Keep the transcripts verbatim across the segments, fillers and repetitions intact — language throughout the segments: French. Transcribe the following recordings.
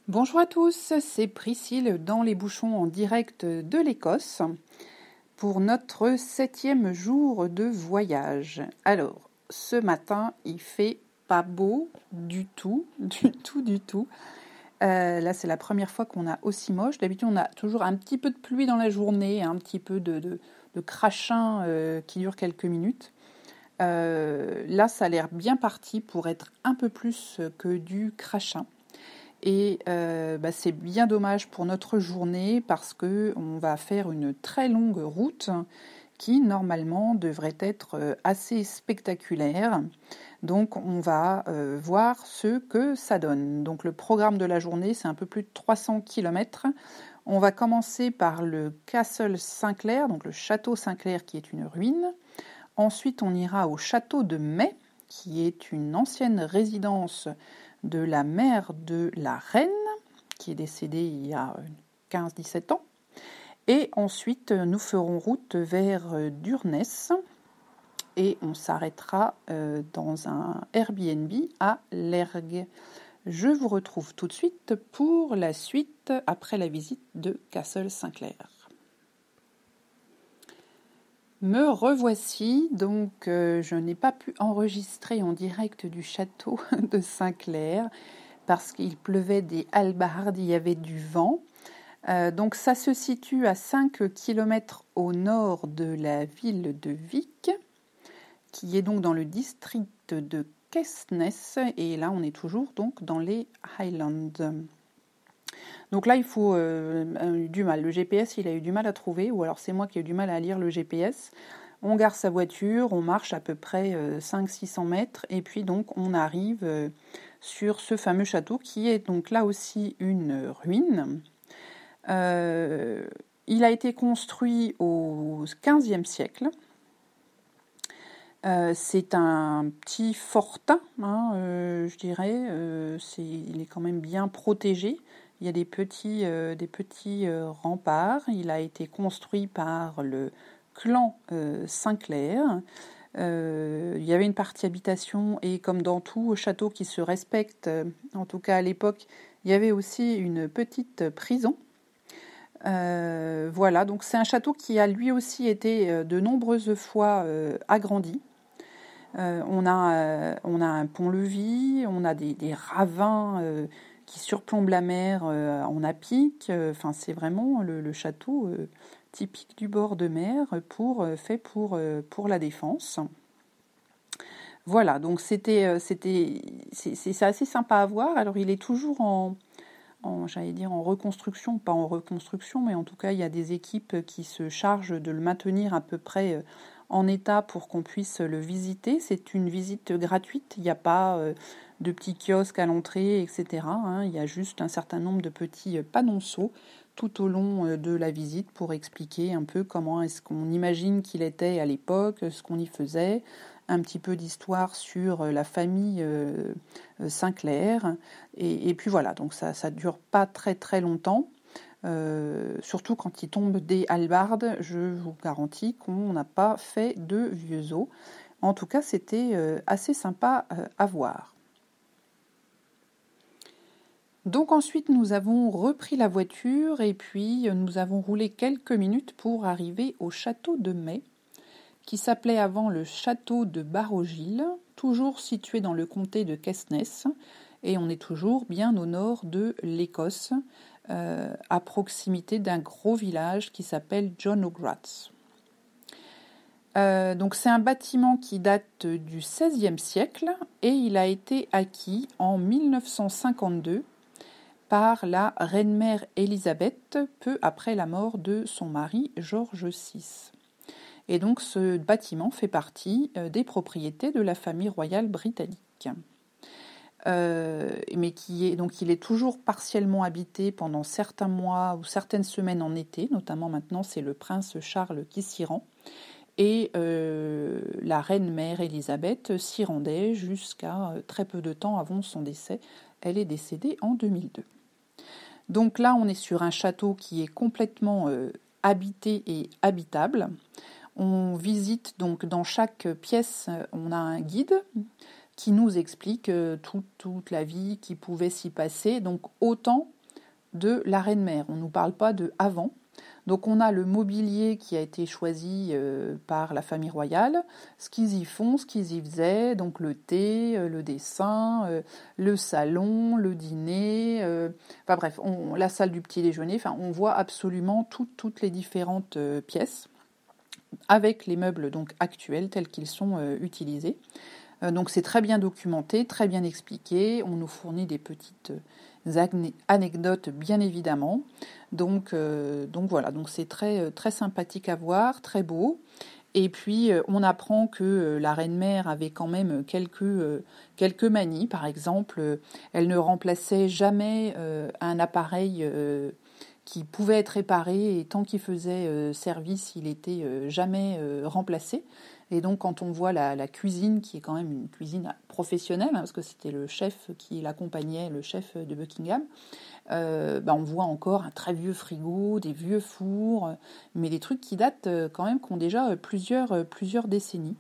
Bonjour à tous, c'est Priscille dans les bouchons en direct de l'Écosse pour notre septième jour de voyage. Alors, ce matin, il fait pas beau du tout, du tout, du tout. Euh, là, c'est la première fois qu'on a aussi moche. D'habitude, on a toujours un petit peu de pluie dans la journée, un petit peu de, de, de crachin euh, qui dure quelques minutes. Euh, là, ça a l'air bien parti pour être un peu plus que du crachin. Et euh, bah, c'est bien dommage pour notre journée parce qu'on va faire une très longue route qui normalement devrait être assez spectaculaire. Donc on va euh, voir ce que ça donne. Donc le programme de la journée, c'est un peu plus de trois cents kilomètres. On va commencer par le Castle Sinclair, donc le château Sinclair qui est une ruine. Ensuite on ira au château de May, qui est une ancienne résidence de la mère de la reine, qui est décédée il y a quinze dix-sept ans. Et ensuite, nous ferons route vers Durness et on s'arrêtera dans un Airbnb à Lergue. Je vous retrouve tout de suite pour la suite après la visite de Castle Sinclair. Me revoici, donc euh, je n'ai pas pu enregistrer en direct du château de Sinclair parce qu'il pleuvait des hallebardes, il y avait du vent. Euh, donc ça se situe à cinq kilomètres au nord de la ville de Vic, qui est donc dans le district de Caithness, et là on est toujours donc dans les Highlands. Donc là, il faut euh, du mal. Le G P S, il a eu du mal à trouver, ou alors c'est moi qui ai eu du mal à lire le G P S. On gare sa voiture, on marche à peu près euh, cinq cents à six cents mètres, et puis donc on arrive euh, sur ce fameux château qui est donc là aussi une ruine. Euh, il a été construit au quinzième siècle. Euh, c'est un petit fortin, hein, euh, je dirais. Euh, c'est, il est quand même bien protégé. Il y a des petits, euh, des petits euh, remparts. Il a été construit par le clan euh, Sinclair. Euh, il y avait une partie habitation et comme dans tout château qui se respecte, en tout cas à l'époque, il y avait aussi une petite prison. Euh, voilà, donc c'est un château qui a lui aussi été de nombreuses fois euh, agrandi. Euh, on, a, euh, on a un pont-levis, on a des, des ravins euh, qui surplombent la mer euh, en à-pic. Enfin, c'est vraiment le, le château euh, typique du bord de mer pour, euh, fait pour, euh, pour la défense. Voilà, donc c'était, c'était, c'est, c'est assez sympa à voir. Alors, il est toujours en, en, j'allais dire en reconstruction, pas en reconstruction, mais en tout cas, il y a des équipes qui se chargent de le maintenir à peu près en état pour qu'on puisse le visiter. C'est une visite gratuite, il n'y a pas euh, de petits kiosques à l'entrée, et cetera. Hein. Il y a juste un certain nombre de petits panonceaux tout au long de la visite pour expliquer un peu comment est-ce qu'on imagine qu'il était à l'époque, ce qu'on y faisait, un petit peu d'histoire sur la famille euh, Sinclair. Et, et puis voilà, donc ça ne dure pas très très longtemps. Euh, surtout quand il tombe des hallebardes, je vous garantis qu'on n'a pas fait de vieux os. En tout cas, c'était euh, assez sympa euh, à voir. Donc ensuite, nous avons repris la voiture et puis nous avons roulé quelques minutes pour arriver au château de May, qui s'appelait avant le château de Barogil, toujours situé dans le comté de Caithness, et on est toujours bien au nord de l'Écosse, euh, à proximité d'un gros village qui s'appelle John O'Groats. Euh, donc c'est un bâtiment qui date du seizième siècle et il a été acquis en mille neuf cent cinquante-deux par la reine-mère Élisabeth, peu après la mort de son mari George six. Et donc ce bâtiment fait partie des propriétés de la famille royale britannique. Euh, mais qui est, donc il est toujours partiellement habité pendant certains mois ou certaines semaines en été, notamment maintenant c'est le prince Charles qui s'y rend. Et euh, la reine-mère Élisabeth s'y rendait jusqu'à très peu de temps avant son décès. Elle est décédée en deux mille deux. Donc là, on est sur un château qui est complètement euh, habité et habitable. On visite donc dans chaque pièce, on a un guide qui nous explique euh, tout, toute la vie qui pouvait s'y passer. Donc autant de la Reine-Mère. On ne nous parle pas de avant. Donc on a le mobilier qui a été choisi euh, par la famille royale, ce qu'ils y font, ce qu'ils y faisaient, donc le thé, euh, le dessin, euh, le salon, le dîner, euh, enfin bref, on, la salle du petit déjeuner, enfin on voit absolument tout, toutes les différentes euh, pièces avec les meubles donc actuels tels qu'ils sont euh, utilisés. Euh, donc c'est très bien documenté, très bien expliqué, on nous fournit des petites anecdotes bien évidemment. Donc, euh, donc voilà, donc c'est très, très sympathique à voir, très beau. Et puis euh, on apprend que euh, la Reine-Mère avait quand même quelques, euh, quelques manies. Par exemple, euh, elle ne remplaçait jamais euh, un appareil euh, qui pouvait être réparé et tant qu'il faisait euh, service, il était euh, jamais euh, remplacé. Et donc quand on voit la, la cuisine, qui est quand même une cuisine professionnelle, hein, parce que c'était le chef qui l'accompagnait, le chef de Buckingham, euh, bah on voit encore un très vieux frigo, des vieux fours, mais des trucs qui datent euh, quand même, qui ont déjà plusieurs, euh, plusieurs décennies.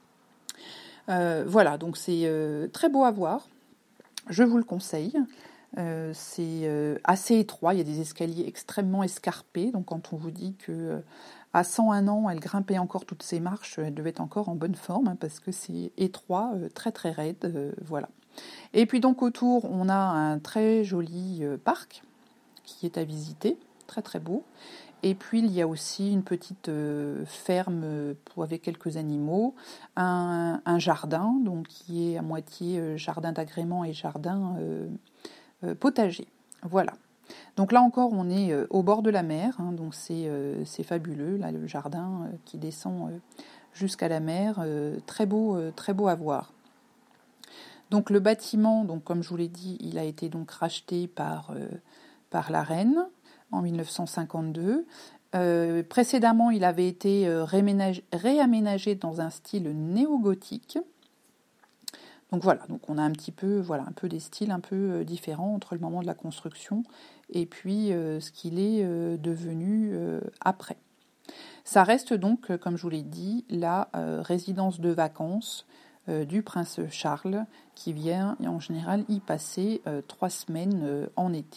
Euh, voilà, donc c'est euh, très beau à voir, je vous le conseille. Euh, c'est euh, assez étroit, il y a des escaliers extrêmement escarpés, donc quand on vous dit que euh, à cent un ans, elle grimpait encore toutes ses marches, elle devait être encore en bonne forme, hein, parce que c'est étroit, euh, très très raide, euh, voilà. Et puis donc autour, on a un très joli euh, parc qui est à visiter, très très beau. Et puis il y a aussi une petite euh, ferme pour, avec quelques animaux, un, un jardin, donc qui est à moitié euh, jardin d'agrément et jardin euh, euh, potager. Voilà. Donc là encore, on est euh, au bord de la mer, hein, donc c'est, euh, c'est fabuleux, là le jardin euh, qui descend euh, jusqu'à la mer, euh, très beau, euh, très beau à voir. Donc le bâtiment, donc comme je vous l'ai dit, il a été donc racheté par, euh, par la reine en dix-neuf cent cinquante-deux. Euh, précédemment, il avait été euh, réaménagé, réaménagé dans un style néo-gothique. Donc voilà, donc on a un petit peu, voilà, un peu des styles un peu euh, différents entre le moment de la construction et puis euh, ce qu'il est euh, devenu euh, après. Ça reste donc, euh, comme je vous l'ai dit, la euh, résidence de vacances euh, du prince Charles, qui vient en général y passer euh, trois semaines euh, en été.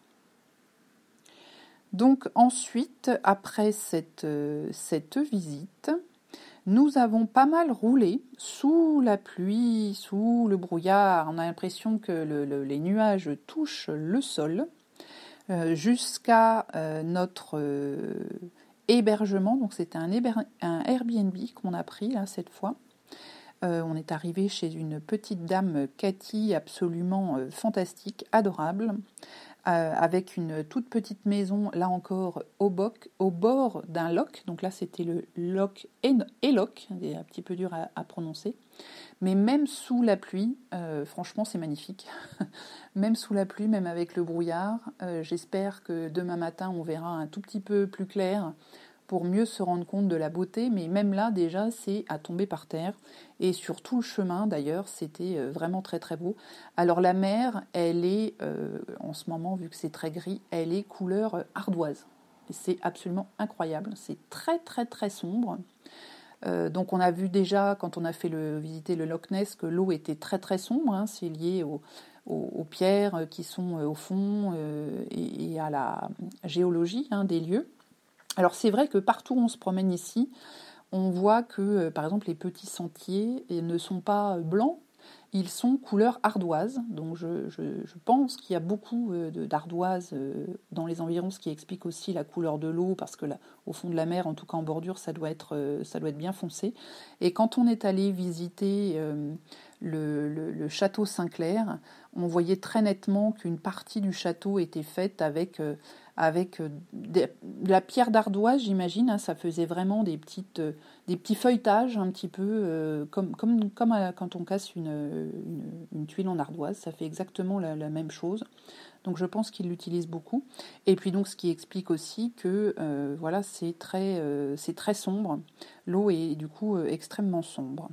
Donc ensuite, après cette, euh, cette visite, nous avons pas mal roulé sous la pluie, sous le brouillard. On a l'impression que le, le, les nuages touchent le sol euh, jusqu'à euh, notre euh, hébergement. Donc c'était un, héber- un Airbnb qu'on a pris là cette fois. Euh, on est arrivé chez une petite dame, Cathy, absolument euh, fantastique, adorable. Euh, avec une toute petite maison, là encore, au, boc, au bord d'un loch. Donc là, c'était le loch Eloch, c'est un petit peu dur à, à prononcer. Mais même sous la pluie, euh, franchement, c'est magnifique. Même sous la pluie, même avec le brouillard, euh, j'espère que demain matin, on verra un tout petit peu plus clair pour mieux se rendre compte de la beauté, mais même là déjà c'est à tomber par terre, et sur tout le chemin d'ailleurs c'était vraiment très très beau. Alors la mer, elle est euh, en ce moment, vu que c'est très gris, elle est couleur ardoise, et c'est absolument incroyable, c'est très très très sombre. Euh, donc on a vu déjà quand on a fait le, visiter le Loch Ness que l'eau était très très sombre, hein, c'est lié au, aux, aux pierres qui sont au fond euh, et, et à la géologie hein, des lieux. Alors c'est vrai que partout où on se promène ici, on voit que, euh, par exemple, les petits sentiers ne sont pas blancs, ils sont couleur ardoise. Donc je, je, je pense qu'il y a beaucoup euh, d'ardoise euh, dans les environs, ce qui explique aussi la couleur de l'eau, parce que là, au fond de la mer, en tout cas en bordure, ça doit être, euh, ça doit être bien foncé. Et quand on est allé visiter euh, le, le, le château Saint-Clair, on voyait très nettement qu'une partie du château était faite avec... Euh, avec de la pierre d'ardoise, j'imagine, hein, ça faisait vraiment des, petites, des petits feuilletages un petit peu, euh, comme, comme, comme à, quand on casse une, une, une tuile en ardoise, ça fait exactement la, la même chose. Donc je pense qu'ils l'utilisent beaucoup. Et puis donc ce qui explique aussi que euh, voilà, c'est très, euh, c'est très sombre, l'eau est du coup euh, extrêmement sombre.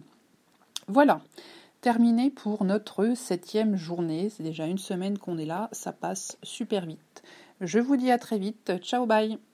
Voilà. Terminé pour notre septième journée, c'est déjà une semaine qu'on est là, ça passe super vite. Je vous dis à très vite, ciao bye.